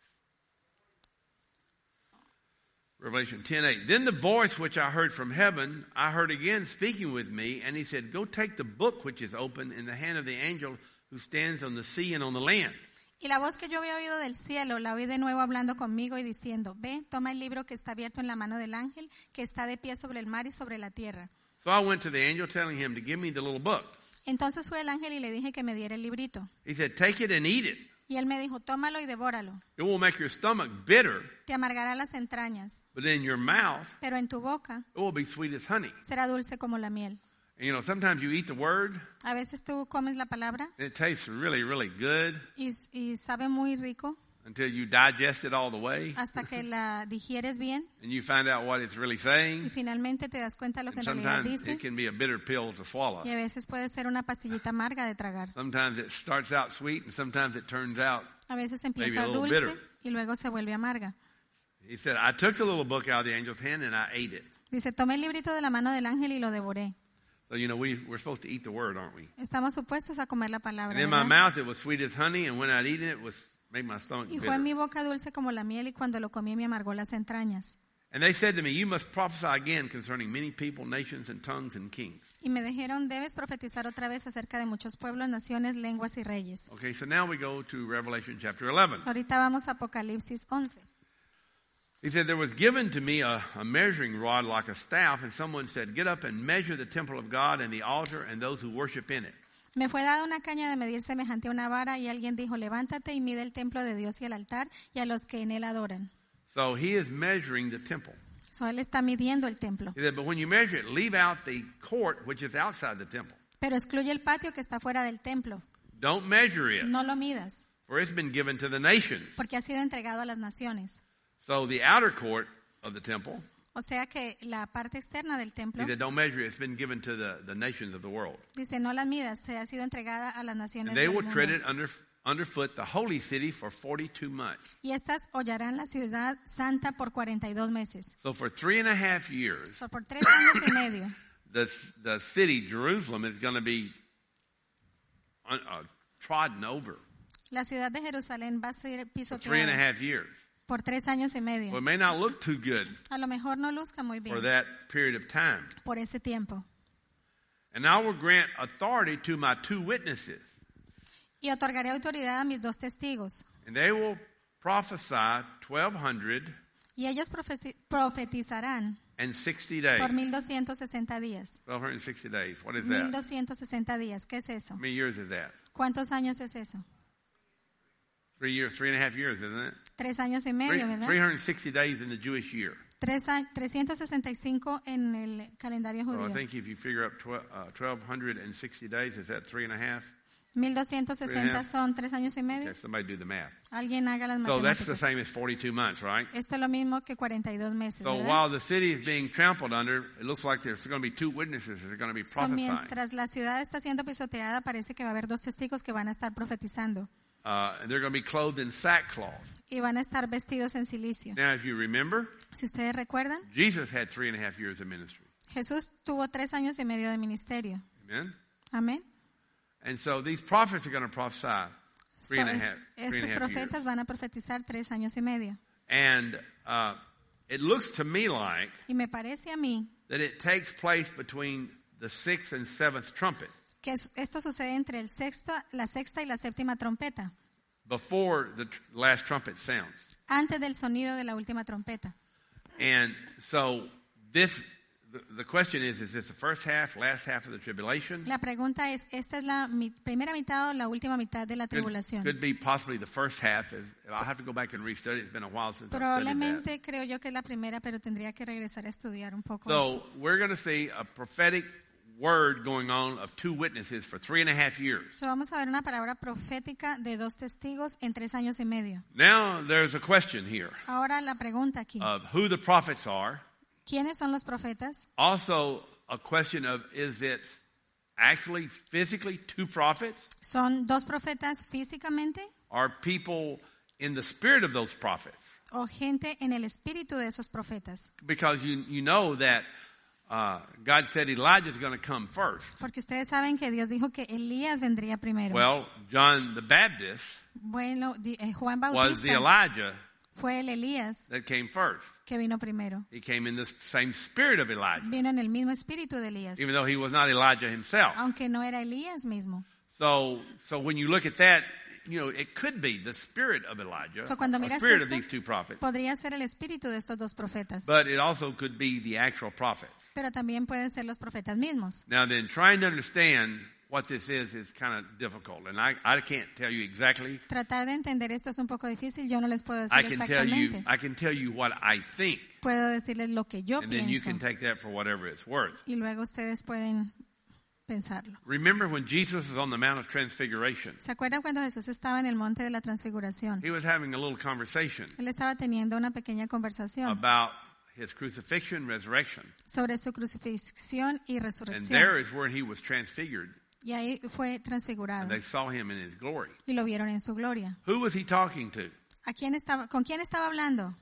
Revelation 10:8. Then the voice which I heard from heaven, I heard again speaking with me, and he said, go take the book which is open in the hand of the angel who stands on the sea and on the land. Y la voz que yo había oído del cielo, la oí de nuevo hablando conmigo y diciendo, ve, toma el libro que está abierto en la mano del ángel, que está de pie sobre el mar y sobre la tierra. So I went to the angel telling him to give me the little book. Entonces fue el ángel y le dije que me diera el librito. He said, take it and eat it. Y él me dijo, tómalo y devóralo. It will make your stomach bitter, Te amargará las entrañas, but in your mouth, pero en tu boca it will be sweet as honey. será dulce como la miel. And, sometimes you eat the word, A veces tú comes la palabra and it tastes really, really good y sabe muy rico until you digest it all the way, hasta que la digieres bien and you find out what it's really y saying. finalmente te das cuenta de lo que And en realidad sometimes dice. it can be a bitter pill to swallow. Y a veces puede ser una pastillita amarga de tragar. Sometimes it starts out sweet, and sometimes it turns out. A veces Maybe empieza a little dulce bitter. y luego se vuelve amarga. He said, I took the little book out of the angel's hand and I ate it. Dice, tomé el librito de la mano del ángel y lo devoré. So, we're supposed to eat the word, aren't we? Estamos supuestos a comer la palabra, And in my ¿verdad? mouth it was sweet as honey, and when I'd eaten it, made my stomach Y fue en bitter. mi boca dulce como la miel y cuando lo comí me amargó las entrañas. And they said to me, you must prophesy again concerning many people, nations, and tongues and kings. Y me dijeron, debes profetizar otra vez acerca de muchos pueblos, naciones, lenguas y reyes. Okay, so now we go to Revelation chapter 11. Ahorita vamos a Apocalipsis 11. He said, there was given to me a measuring rod like a staff, and someone said, get up and measure the temple of God and the altar and those who worship in it. Me fue dada una caña de medir semejante a una vara y alguien dijo, levántate y mide el templo de Dios y el altar y a los que en él adoran. So he is measuring the temple. So, él está midiendo el templo. He said, but when you measure it, leave out the court which is outside the temple. Pero excluye el patio que está fuera del templo. Don't measure it, No lo midas, for it's been given to the nations. porque ha sido entregado a las naciones. So the outer court of the temple, O sea que la parte externa del templo, he said, don't measure it, it's been given to the nations of the world. dice, no la midas, se ha sido entregada a las naciones And they del will tread mundo. it underfoot the holy city for 42 months. Y estas hollarán la ciudad santa por 42 meses. So for 3.5 years, So, por 3 años y medio, the city, Jerusalem, is going to be trodden over la ciudad de Jerusalén va a ser for pisoteada 3.5 years. por 3 años y Well, medio. it may not look too good A lo mejor no luzca muy for bien that period of time. por ese tiempo. And I will grant authority to my 2 witnesses, Y otorgaré autoridad a mis 2 testigos. and they will prophesy 1,200 Y ellos profetizarán days. Por 1260 días. 1260 days. What is that? 1260 días. ¿Qué es eso? How many years is that? ¿Cuántos años es eso? 3 years, 3.5 years, isn't it? 3 años y medio, ¿verdad? 360 days in the Jewish year. 365 en el calendario So judío. I think if you figure up 1,260 days, is that 3.5? 1260 son 3 años y medio. Okay, somebody do the math. Alguien haga las So that's the matemáticas. same as 42 months, right? Esto es lo mismo que 42 meses, So ¿verdad? while the city is being trampled under, it looks like there's going to be 2 witnesses that are going to be So, prophesying. mientras la ciudad está siendo pisoteada, parece que va a haber 2 testigos que van a estar profetizando. And they're going to be clothed in sackcloth. Y van a estar vestidos en silicio. Now, if you remember, Si ustedes recuerdan, Jesus had 3.5 years of ministry. Jesús tuvo 3 años y medio de ministerio. Amen? Amén. And so these prophets are going to prophesy So, 3.5 estos years. profetas van a profetizar 3 años y medio. And it looks to me like Y me parece a mí that it takes place between the 6th and 7th trumpet, que esto sucede entre la sexta y la séptima trompeta, before the last trumpet sounds. antes del sonido de la última trompeta. And so the question is this the first half, last half of the tribulation? La pregunta es, ¿esta es la primera mitad o la última mitad de la tribulación? Could be possibly the first half. I'll have to go back and restudy. It's been a while since I've studied that. Probablemente creo yo que es la primera, pero tendría que regresar a estudiar un poco So esto. we're going to see a prophetic word going on of 2 witnesses for 3.5 years. So, vamos a ver una palabra profética de 2 testigos en 3 años y medio. Now there's a question here Ahora la pregunta aquí, of who the prophets are. ¿quiénes son los profetas? Also a question of is it actually physically 2 prophets? ¿Son 2 profetas físicamente Are people in the spirit of those prophets? o gente en el espíritu de esos profetas? Because you know that God said Elijah is going to come first. Porque ustedes saben que Dios dijo que Elías vendría primero. Well, John the Baptist Bueno, Juan was the Bautista Elijah fue el Elías that came first. que vino primero. He came in the same spirit of Elijah, Vino en el mismo espíritu de Elías, even though he was not Elijah himself. aunque no era Elías mismo. So when you look at that, you know, it could be the spirit of Elijah, So, cuando the miras spirit of esto, these 2 prophets, Podría ser el espíritu de estos 2 profetas, but it also could be the actual prophets. pero también pueden ser los profetas mismos. Now then, trying to understand what this is kind of difficult, and I can't tell you exactly. Tratar de entender esto es un poco difícil, yo no les puedo decir I can tell you what I think, Puedo decirles lo que yo and then you pienso can take that for whatever it's worth. y luego ustedes pueden pensarlo. Remember when Jesus was on the Mount of Transfiguration? ¿Se acuerdan cuando Jesús estaba en el monte de la transfiguración? He was having a little conversation Él estaba teniendo una pequeña conversación about his crucifixion, resurrection. sobre su crucifixión y And resurrección. there is where he was transfigured, Y ahí fue and transfigurado they saw him in his glory. y lo vieron en su gloria. Who was he talking to? ¿Con quién estaba hablando?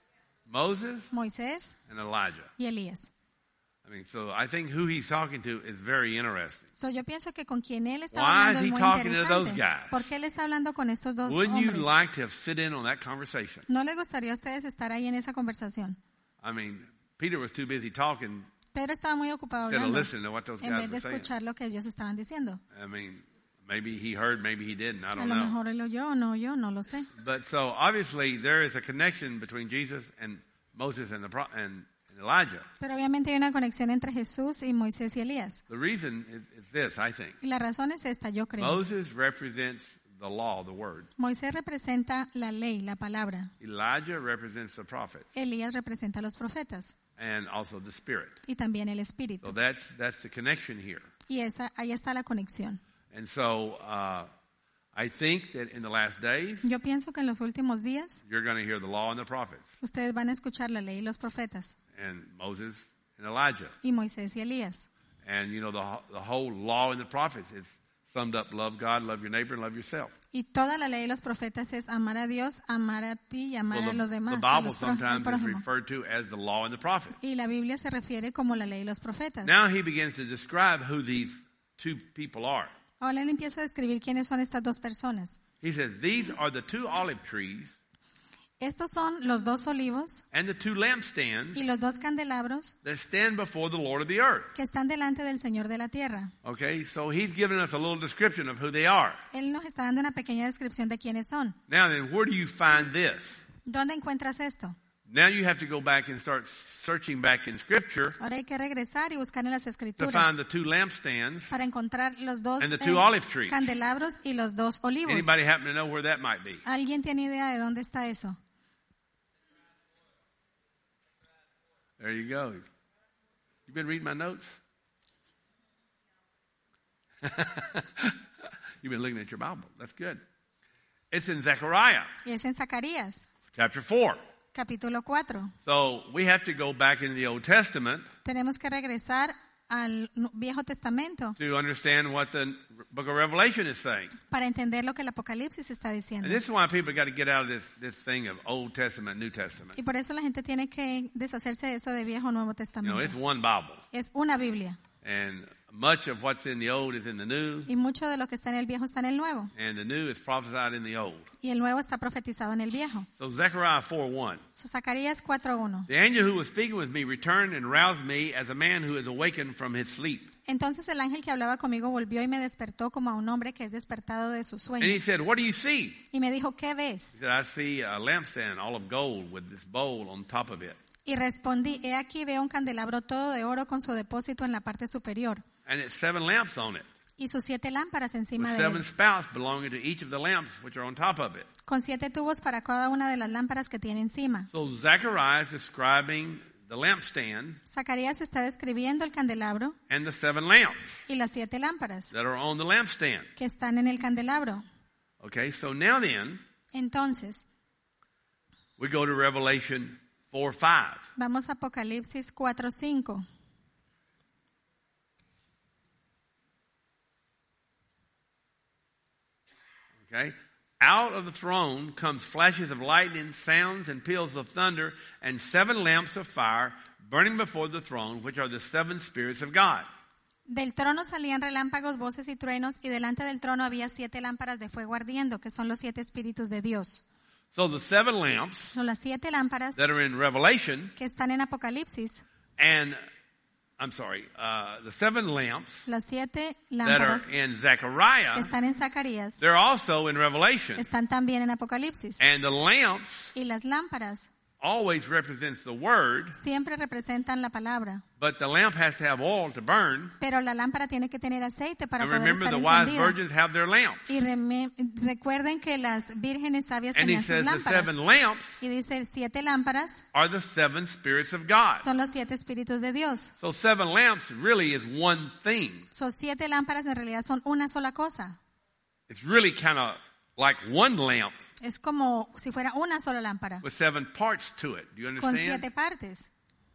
Moses Moisés and Elijah. y Elías. I mean, so I think who he's talking to is very interesting. So, yo pienso que con quien él estaba Why hablando is es he muy talking to those interesante. guys? ¿Por qué él está hablando con estos 2 Wouldn't you hombres? like to have sit in on that conversation? ¿No les gustaría a ustedes estar ahí en esa conversación? I mean, Peter was too busy talking Pedro estaba muy ocupado instead of hablando listening to what those en guys vez de were saying. escuchar lo que ellos estaban diciendo. I mean, maybe he heard, maybe he didn't. I A don't lo know. mejor él oyó o no oyó, no lo sé. But so obviously there is a connection between Jesus and Moses and and Elijah. Pero obviamente hay una conexión entre Jesús y Moisés y Elías. The reason is this, I think. Y la razón es esta, yo creo. Moses represents the law, the word. Moisés representa la ley, la palabra. Elijah represents the prophets Elías representa a los profetas and also the spirit. y también el So espíritu. that's the connection here. Y ahí está la conexión. And so I think that in the last days, Yo pienso que en los últimos días you're going to hear the law and the prophets ustedes van a escuchar la ley y los profetas and Moses and Elijah. y Moisés y Elías. And you know, the whole law and the prophets is summed up: love God, love your neighbor, and love yourself. Y toda la ley y los profetas es amar a Dios, amar a ti y amar So a los demás. the a Bible los sometimes is prójimos. referred to as the law and the prophets. Y la Biblia se refiere como la ley y los profetas. Now he begins to describe who these 2 people are. Ahora él empieza a describir quiénes son estas 2 personas. He says, these are the 2 olive trees Estos son los 2 olivos and the 2 lampstands y los 2 candelabros that stand before the Lord of the earth. que están delante del Señor de la tierra. Okay, so he's giving us a little description of who they are. Él nos está dando una pequeña descripción de quiénes son. Now then, where do you find this? ¿Dónde encuentras esto? Now you have to go back and start searching back in Scripture Ahora hay que regresar y buscar en las to escrituras find the two lampstands para encontrar los dos and the two olive trees. candelabros y los dos olivos. Anybody happen to know where that might be? ¿Alguien tiene idea de dónde está eso? There you go. You been reading my notes? You've been looking at your Bible. That's good. It's in Zechariah. Y es en Zacarías, Chapter 4. capítulo 4. So we have to go back into the Old Testament Tenemos que regresar al Viejo Testamento to understand what the book of Revelation is saying. para entender lo que el Apocalipsis está diciendo. And this is why people got to get out of this thing of Old Testament, New Testament. Y por eso la gente tiene que deshacerse de eso de Viejo o Nuevo You know, Testamento. it's one Bible. Es una Biblia. And much of what's in the Old is in the New. Y mucho de lo que está en el Viejo está en el Nuevo. And the New is prophesied in the Old. Y el Nuevo está profetizado en el Viejo. So Zechariah 4:1. So, Zacarías 4:1. The angel who was speaking with me returned and roused me as a man who is awakened from his sleep. Entonces el ángel que hablaba conmigo volvió y me despertó como a un hombre que es despertado de su And sueño. he said, "What do you see?" Y me dijo, ¿qué He ves? said, "I see a lampstand all of gold with this bowl on top of it." Y respondí, he aquí veo un candelabro todo de oro con su depósito en la parte superior And it's 7 lamps on it, y sus 7 lámparas with encima de 7 él, spouts belonging to each of the lamps which are on top of it. con 7 tubos para cada una de las lámparas que tiene encima. So Zechariah is describing the lampstand Zacarías está describiendo el candelabro and the 7 lamps y las 7 lámparas that are on the lampstand. que están en el candelabro. Okay, so now then, Entonces, we go to Revelation 4:5. vamos a Apocalipsis 4:5. Okay? Out of the throne comes flashes of lightning, sounds and peals of thunder, and 7 lamps of fire burning before the throne, which are the 7 spirits of God. Del trono salían relámpagos, voces y truenos, y delante del trono había 7 lámparas de fuego ardiendo, que son los 7 espíritus de Dios. So the 7 lamps Son las 7 lámparas that are in Revelation, que están en Apocalipsis, and the 7 lamps las 7 that are lámparas in que Zechariah, están en Zacarías, they're also in Revelation. están también en Apocalipsis. And the lamps Y las lámparas always represents the word, siempre representan la palabra, but the lamp has to have oil to burn. pero la lámpara tiene que tener aceite para And poder remember, estar the wise encendida. virgins have their lamps. Y recuerden que las vírgenes sabias And he tenían sus says the lámparas. 7 lamps Y dice, 7 lámparas are the 7 spirits of God. son los 7 espíritus de Dios. So 7 lamps really is one thing. Son 7 lámparas en realidad son una sola cosa. It's really kind of like one lamp Es como si fuera una sola lámpara, with 7 parts to it. Do you con understand? 7 partes,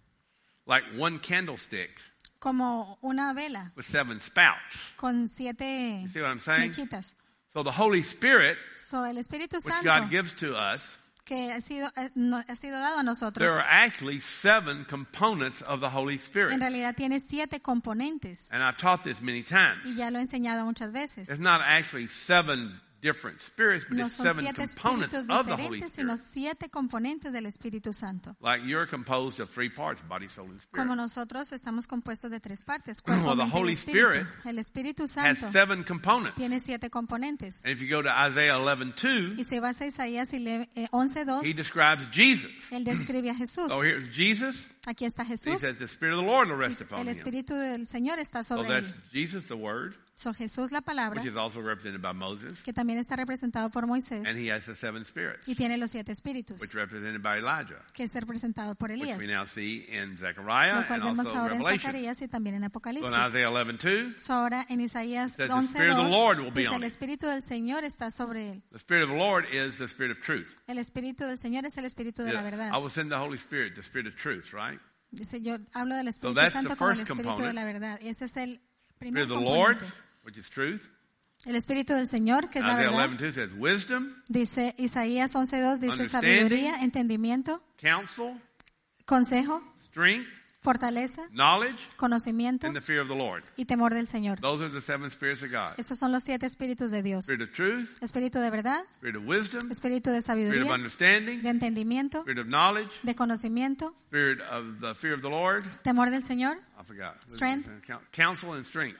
Like one candlestick como una vela, with 7 spouts. con 7 You see what I'm saying? mechitas. So the Holy Spirit, So, el Espíritu which Santo God gives to us, que ha sido dado a nosotros, there are actually 7 components of the Holy Spirit. en realidad tiene 7 componentes. And I've taught this many times. Y ya lo he enseñado muchas veces. It's not actually 7 different spirits, but No it's son 7 7 components espíritus of the Holy diferentes, sino Spirit. 7 componentes del Espíritu Santo. Like you're composed of 3 parts, body, soul, and Como spirit. nosotros estamos compuestos de 3 partes, cuerpo, Well, the mente y Holy espíritu. Spirit El Espíritu Has Santo 7 components. tiene 7 componentes. And if you go to Isaiah 11:2, Y si vas a Isaías he 11:2, describes Jesus. él describe a Jesús. So here's Jesus. Aquí está He Jesús. says the Spirit of the Lord will rest upon El him. Espíritu del Señor está So sobre that's él. Jesus, the Word, So, Jesús la palabra, which is also represented by Moses. que también está representado por Moisés, And he has the 7 spirits, y tiene los 7 espíritus, which is represented by Elijah, que es representado por which Elías, we now see in Zechariah lo cual and vemos also ahora en Revelation. Zacarías y también en So Apocalipsis. in Isaiah 11:2, So, ahora en Isaías says the Spirit of the Lord will 11:2 be dice, on el him. Espíritu del Señor está sobre él. The Spirit of the Lord is the Spirit of truth. El Espíritu del Señor es el Espíritu de la verdad. I will send the Holy Spirit, the Spirit of truth, right? Dice, yo hablo del Espíritu that's Santo the como el first Espíritu component. de la verdad. Y ese es el Spirit primer of the Lord, componente. which is truth. El Espíritu del Señor, que es la Isaiah verdad. 11:2 says wisdom, Dice Isaías 11:2, dice Understanding. sabiduría, entendimiento, counsel, consejo, strength, fortaleza, knowledge, conocimiento and the fear of the Lord. y temor del Señor. Those are the 7 spirits of God. Esos son los 7 espíritus de Dios. Spirit of truth, Espíritu de verdad, Spirit of wisdom, espíritu de Spirit of sabiduría, understanding, de entendimiento, Spirit of knowledge, de conocimiento, Spirit of the fear of the Lord. temor del Señor, I forgot. Strength. Counsel and strength.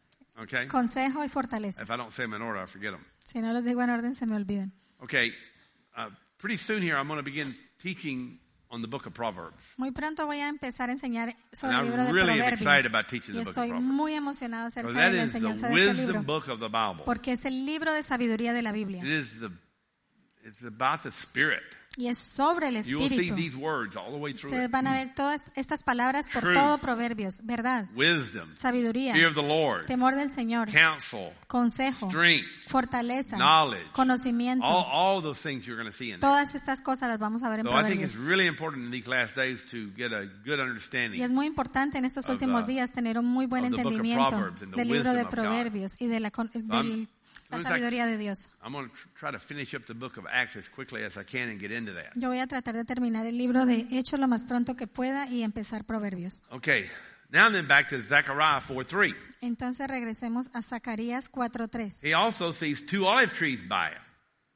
Okay? consejo y fortaleza. If I don't say them in order, I forget them. Si no los digo en orden, se me olvidan. Okay. Pretty soon here, I'm going to begin teaching on the book of Proverbs. Muy pronto voy a empezar a enseñar sobre And el libro de really excited Proverbios. about teaching Y the book of estoy Proverbs. muy emocionado acerca Because that de la is the enseñanza de este wisdom libro. book of the Bible. Porque es el libro de sabiduría de la Biblia. It's about the Spirit. Y es sobre el You will see Espíritu. these words all the way through Ustedes it. van a ver todas estas palabras por Truth. todo Proverbios. Verdad, Wisdom, sabiduría, fear of the Lord, temor del Señor, counsel, consejo, strength, fortaleza, knowledge. conocimiento. All those things you're going to see in there. Todas estas cosas las vamos a ver en So I think it's Proverbios. really important in these last days to get a good understanding Y es muy importante en estos of últimos the- días tener un muy buen of the book of entendimiento Proverbs and the del libro de wisdom of God. Proverbios y de la I'm- sabiduría de Dios. I'm going to try to finish up the book of Acts as quickly as I can and get into that. Yo voy a tratar de terminar el libro de Hechos lo más pronto que pueda y empezar Proverbios. Okay, now then back to Zechariah 4:3. Entonces regresemos a Zacarías 4:3. He also sees 2 olive trees by him.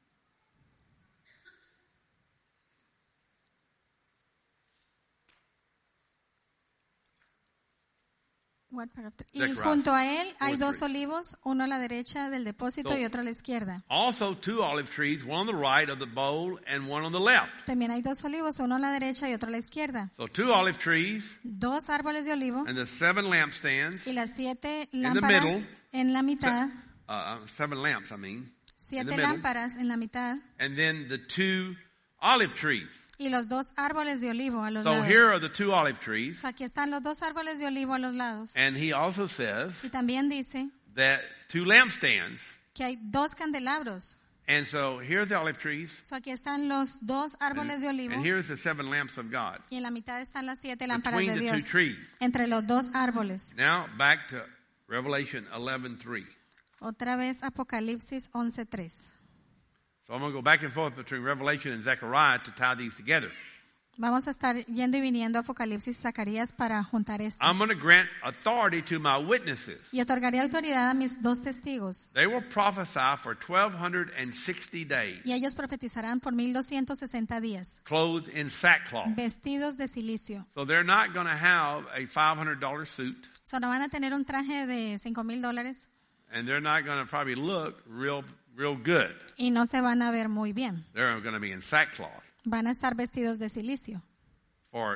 Y Zechariah junto a él hay 4:3. 2 olivos, uno a la derecha del depósito So- y otro a la izquierda. Also 2 olive trees, one on the right of the bowl and one on the left. También hay 2 olivos, uno a la derecha y otro a la izquierda. So 2 olive trees 2 árboles de olivo and the 7 lampstands. y las 7 the lámparas middle. en la mitad. 7 lamps, I mean. in the 7 middle. lámparas en la mitad And then the 2 olive trees. y los 2 árboles de olivo a los So lados. here are the 2 olive trees. So aquí están los 2 árboles de olivo a los lados. And he also says Y también dice that 2 lampstands. que hay 2 candelabros. And so here's the olive trees. So aquí están los 2 árboles de olivo And here's the 7 lamps of God. y en la mitad están las 7 lámparas Between de the 2 Dios trees. entre los 2 árboles. Now back to Revelation 11:3. Otra vez Apocalipsis 11:3. So I'm going to go back and forth between Revelation and Zechariah to tie these together. Vamos a estar yendo y viniendo a Apocalipsis y Zacarías para juntar esto. I'm going to grant authority to my witnesses. Y otorgaré autoridad a mis 2 testigos. They will prophesy for 1260 days, Y ellos profetizarán por 1260 días, clothed in sackcloth. vestidos de silicio. So they're not going to have a $500 suit, So, no van a tener un traje de $5,000 and they're not going to probably look real good. y no se van a ver muy bien. They're going to be in sackcloth Van a estar vestidos de silicio for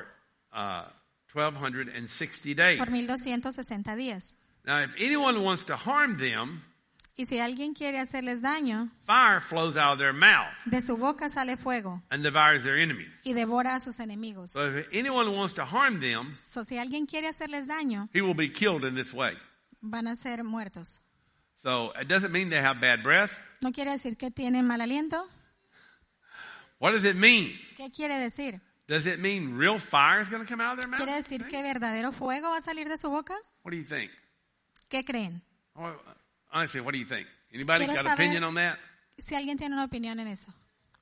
1260 days. por 1260 días. Now, if anyone wants to harm them, Y si alguien quiere hacerles daño, fire flows out of their mouth de su boca sale fuego and devours their enemies. y devora a sus enemigos. So if anyone wants to harm them, So, si alguien quiere hacerles daño, he will be killed in this way. van a ser muertos. So it doesn't mean they have bad breath. No quiere decir que tienen mal aliento. What does it mean? ¿Qué quiere decir? Does it mean real fire is going to come out of their mouth? ¿Quiere decir que verdadero fuego va a salir de su boca? What do you think? ¿Qué creen? Honestly, what do you think? Anybody Quiero got an saber- opinion on that? Si alguien tiene una opinión en eso.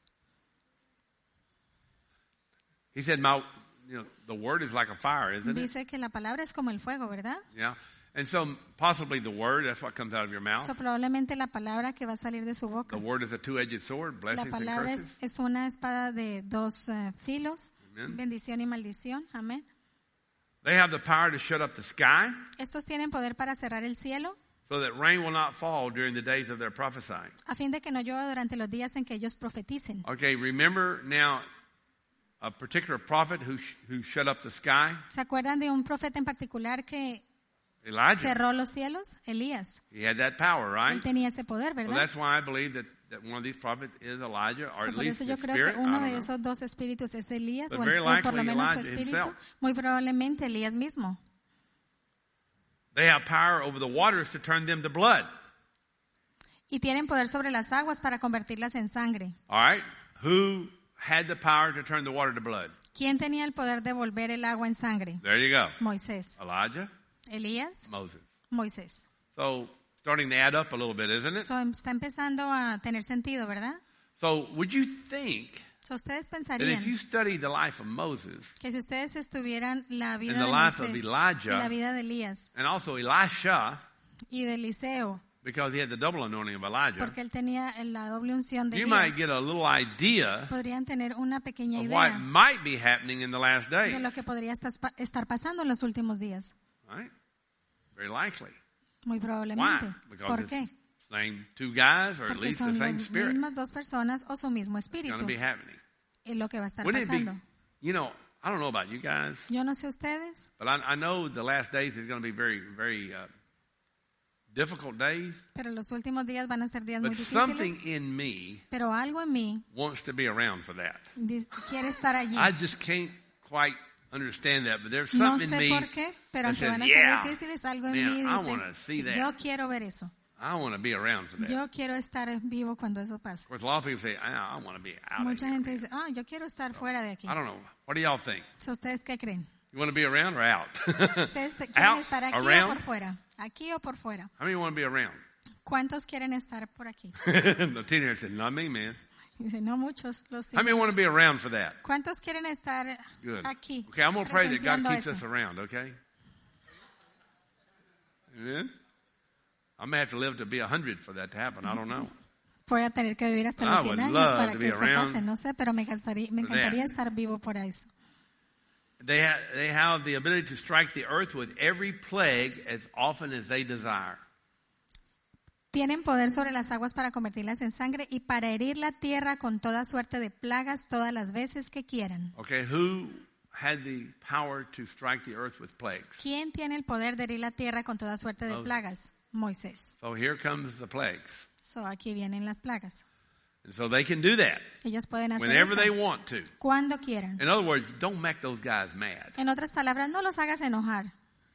He said, the word is like a fire, isn't it? Dice que la palabra es como el fuego, ¿verdad? Yeah. And so possibly the word, that's what comes out of your mouth. So, probablemente la palabra que va a salir de su boca. The word is a two-edged sword, La blessings and palabra curses. es una espada de 2 filos, Amen. bendición y maldición. Amén. They have the power to shut up the sky Estos tienen poder para cerrar el cielo so that rain will not fall during the days of their prophesying. a fin de que no llueva durante los días en que ellos profeticen. Okay, remember now a particular prophet who shut up the sky? ¿Se acuerdan de un profeta en particular que Elijah. cerró los cielos? Elías. He had that power, right? Él tenía ese poder, Well, ¿verdad? that's why I believe that one of these prophets is Elijah, or So, at por least eso yo his creo spirit. que I uno don't de know. esos 2 espíritus es Elías, But o very por lo likely menos su Elijah espíritu. himself. Muy probablemente Elías mismo. They have power over the waters to turn them to blood. Y tienen poder sobre las aguas para convertirlas en sangre. All right? Who had the power to turn the water to blood? ¿Quién tenía el poder de volver el agua en sangre? There you go. Moisés. Elijah, Elías, Moses. Moisés. So starting to add up a little bit, isn't it? So, está empezando a tener sentido, ¿verdad? So would you think So, ustedes that pensarían if you study the life of Moses que si ustedes estuvieran la vida and the de life of Moisés y Elijah la vida de Elías and also Elisha, y de Eliseo, because he had the double anointing of Elijah, porque él tenía la doble unción de you might Elías, get a little idea podrían tener una pequeña of what idea might be happening in the last days. de lo que podría estar pasando en los últimos días. Right? Very likely. Muy Why? probablemente. Because ¿Por it's qué? same 2 guys, or at Porque least the son same las spirit. mismas 2 personas o su mismo It's espíritu. going to be happening. Es lo que va a estar Wouldn't it be pasando. you know, I don't know about you guys. Yo no sé ustedes. But I know the last days is going to be very, very difficult days. Pero los últimos días van a ser días But muy something difíciles. in me Pero algo en mí wants to be around for that. quiere estar allí. I just can't quite understand that, but there's No something sé in me por qué, pero that aunque says, van a yeah, ser difíciles, algo en man, mí I want to dice, see that. yo quiero ver eso. I want to be around for that. Yo quiero estar vivo cuando eso pase. Of course, a lot of people say, I want to be out of Mucha here. gente dice, yo quiero estar fuera de aquí. I don't know. What do y'all think? So, ¿ustedes qué creen? You want to be around or out? ¿Ustedes quieren Out, estar aquí around? o por fuera? ¿Aquí o por fuera? How many want to be around? ¿Cuántos quieren estar por aquí? The teenager said, not me, man. Dice, no muchos. Los How many want to be around for that? ¿Cuántos quieren estar Good. aquí? Okay, I'm going to pray that God presenciando keeps eso? us around, okay? Amen? I'm going to have to live to be 100 for that to happen. I don't know. Voy a tener que vivir hasta I los would 100 años love para to que be eso around pase. No sé, pero me encantaría estar vivo por eso. They have the ability to strike the earth with every plague as often as they desire. Tienen poder sobre las aguas para convertirlas en sangre y para herir la tierra con toda suerte de plagas todas las veces que quieran. Okay, who had the power to strike the earth with plagues? ¿Quién tiene el poder de herir la tierra con toda suerte de Moses. plagas? Moisés. So here comes the plagues. So, aquí vienen las plagas. And so they can do that Ellos pueden hacer whenever they eso want to. cuando quieran. In other words, don't make those guys mad. En otras palabras, no los hagas enojar.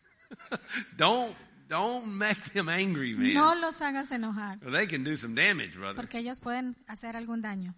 Don't make them angry, man. No los hagas enojar, Or they can do some damage, brother. porque ellos pueden hacer algún daño.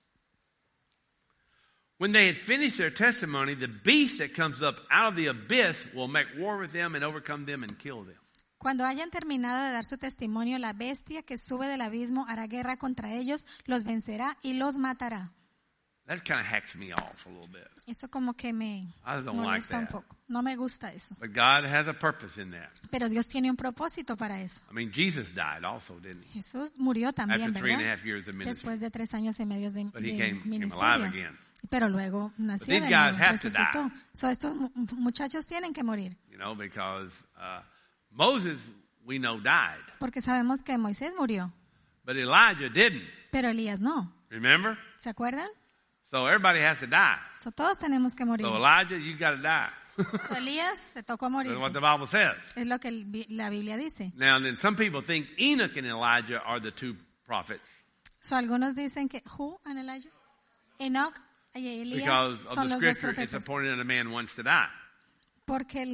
When they had finished their testimony, the beast that comes up out of the abyss will make war with them and overcome them and kill them. Cuando hayan terminado de dar su testimonio, la bestia que sube del abismo hará guerra contra ellos, los vencerá y los matará. That kind of hacks me off a little bit. Eso como que me I don't like molesta un that. poco. No me gusta eso. But God has a purpose in that. Pero Dios tiene un propósito para eso. I mean, Jesus died also, didn't he? Jesús murió también, After 3.5 ¿verdad? years of ministry. Después de 3 años y medio de But he came alive ministerio. again. Pero luego nació But de these nuevo, guys have to resucitó. So, estos muchachos tienen que morir. You know, because Moses, we know, died. Porque sabemos que Moisés murió, But Elijah didn't. pero Elías no. Remember? ¿Se acuerdan? So everybody has to die. So, todos tenemos que morir. So Elijah, you got to die. So, Elías te tocó morir. That's what the Bible says. Es lo que la Biblia dice. Now, then some people think Enoch and Elijah are the two prophets So, algunos dicen que who and Elijah? Enoch y Elías because of son the los dos scripture. It's profetas. appointed that a man wants to die. Porque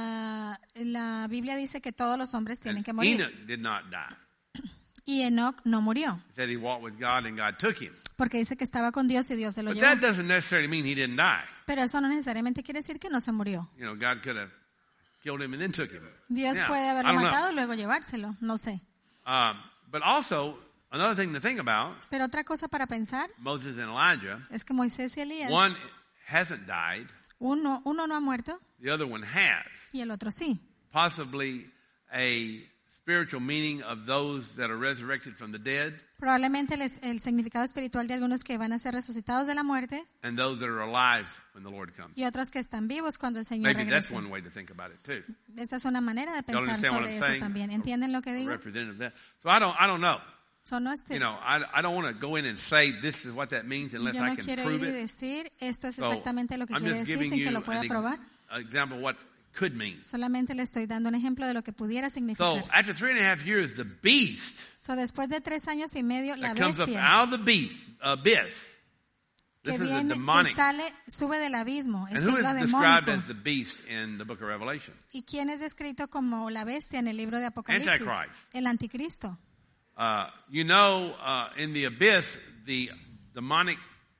la Biblia dice que todos los hombres tienen And que morir. Enoch did not die. Y Enoch no murió. He said he walked with God and God took him. Porque dice que estaba con Dios y Dios se lo But llevó. that doesn't necessarily mean he didn't die. Pero eso no necesariamente quiere decir que no se murió. You know, God could have killed him and then took him. Dios Yeah, puede I haberlo don't know. matado y luego llevárselo. No sé. But also, another thing to think about, Pero otra cosa para pensar Moses and Elijah, es que Moisés y Elías, one hasn't died, uno no ha muerto the other one has. y el otro sí. Possibly a spiritual meaning of those that are resurrected from the dead Probablemente el significado espiritual de algunos que van a ser resucitados de la muerte and those that are alive when the Lord comes. y otros que están vivos cuando el Señor Maybe that's regrese. one way to think about it too. Esa es una manera de Y'all pensar understand what sobre I'm eso saying? también. ¿Entienden lo que A digo? representative of that. So I don't know. So, no estoy- You know, I don't want to go in and say this is what that means unless Yo I no can quiero prove ir y it. decir esto es So exactamente lo que I'm quiere just decir giving sin que you lo pueda probar. an example of what it could mean. Solamente le estoy dando un ejemplo de lo que pudiera So significar. after 3.5 years, the beast So, después de 3 años y medio, la that comes up bestia out of the abyss. que This is a viene, demonic. que sale, sube del abismo, And es who is lo described demónico. as the beast in the book of Revelation? ¿Y quién es descrito como la bestia en el libro de Apocalipsis? Antichrist. El anticristo. You know, in the abyss, the demonic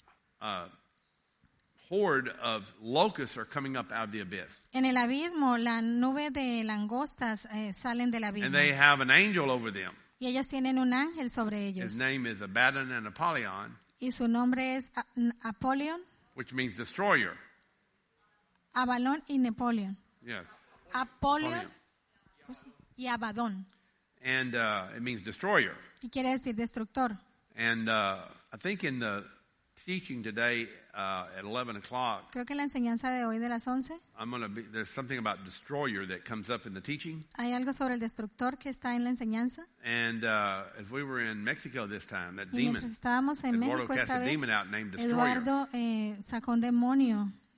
horde of locusts are coming up out of the abyss. En el abismo, la nube de langostas salen del And abismo. they have an angel over them. Y ellas tienen un ángel sobre His ellos. name is Abaddon and Apollyon, Y su nombre es Apolion, which means destroyer. Avalón y Napoleón. Yeah. Apolion y Abadón. And it means destroyer. Y quiere decir destructor. And I think in the teaching today at 11 o'clock, Creo que en la enseñanza de hoy de las 11 there's something about destroyer that comes up in the teaching. hay algo sobre el destructor que está en la enseñanza. And if we were in Mexico this time, that Y demon, mientras estábamos en Eduardo México cast esta a vez, demon out named Destroyer. Eduardo sacó un demonio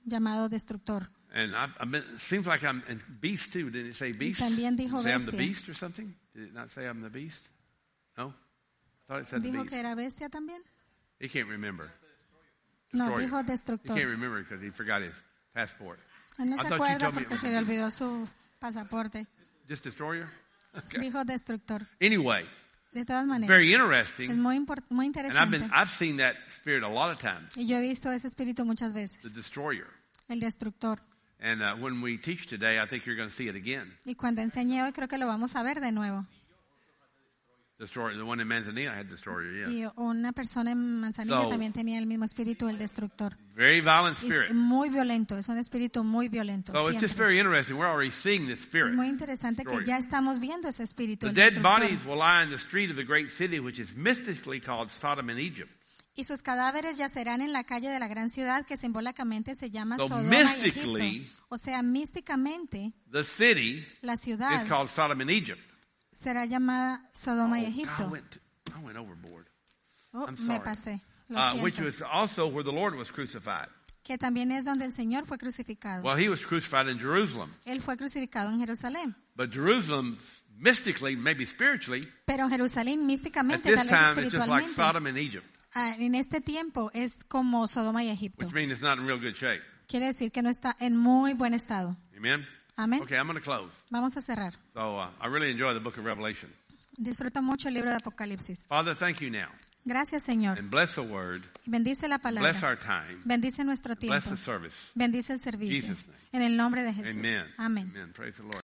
llamado destructor. And seems like I'm beast too. Didn't it say beast? Y también dijo Did it say I'm bestia. the beast or something? Did it not say I'm the beast? No? I thought it said the ¿Dijo beast. que era bestia también? He can't remember. No, Destroyer. dijo He destructor. can't remember because he forgot his passport. Él no I se thought you acuerda told me it porque was se le olvidó su pasaporte. Just destroyer? Okay. Dijo destructor. Anyway, De todas maneras, very es interesting. muy And interesante. I've seen that spirit a lot of times, Y yo he visto ese espíritu muchas the veces, destroyer. el destructor. And when we teach today, I think you're going to see it again. Y cuando enseñé hoy creo que lo vamos a ver de nuevo. Destroyer, the one in Manzanilla had destroyer, yeah. Y una persona en Manzanilla So- también tenía el mismo espíritu, el destructor. Very violent Y spirit. es muy violento, es un espíritu muy violento. So it's just siempre. very interesting. We're already seeing this Es spirit. muy interesante que Destroyer. ya estamos viendo ese espíritu. The el dead destructor. bodies will lie in the street of the great city, which is mystically called Sodom and Egypt. Y sus cadáveres yacerán en la calle de la gran ciudad que simbólicamente se llama So Sodoma y mystically, Egipto. O sea, místicamente, The city la is ciudad called Sodom and Egypt. será llamada Sodoma y Oh, Egipto. I went overboard. Oh, I'm me sorry. pasé. Lo Which siento. was also where the Lord was crucified. Que también es donde el Señor fue crucificado. Well, he was crucified in Jerusalem. Él fue crucificado en Jerusalén. But Jerusalem, mystically, maybe spiritually, Pero Jerusalén at místicamente, this tal vez time, it's just like espiritualmente, Sodom and Egypt, en este tiempo es como Sodoma y Egipto. which means it's not in real good shape. Quiere decir que no está en muy buen estado. Amen? Amén. Okay, I'm going to close. Vamos a cerrar. So I really enjoy the book of Revelation. Disfruto mucho el libro de Apocalipsis. Father, thank you now. Gracias, Señor. And bless the word. Bendice la palabra. Bless our time. Bendice nuestro Bless tiempo. the service. Bendice el servicio. Jesus' name. En el nombre de Jesús. Amen. Amén. Amen. Praise the Lord.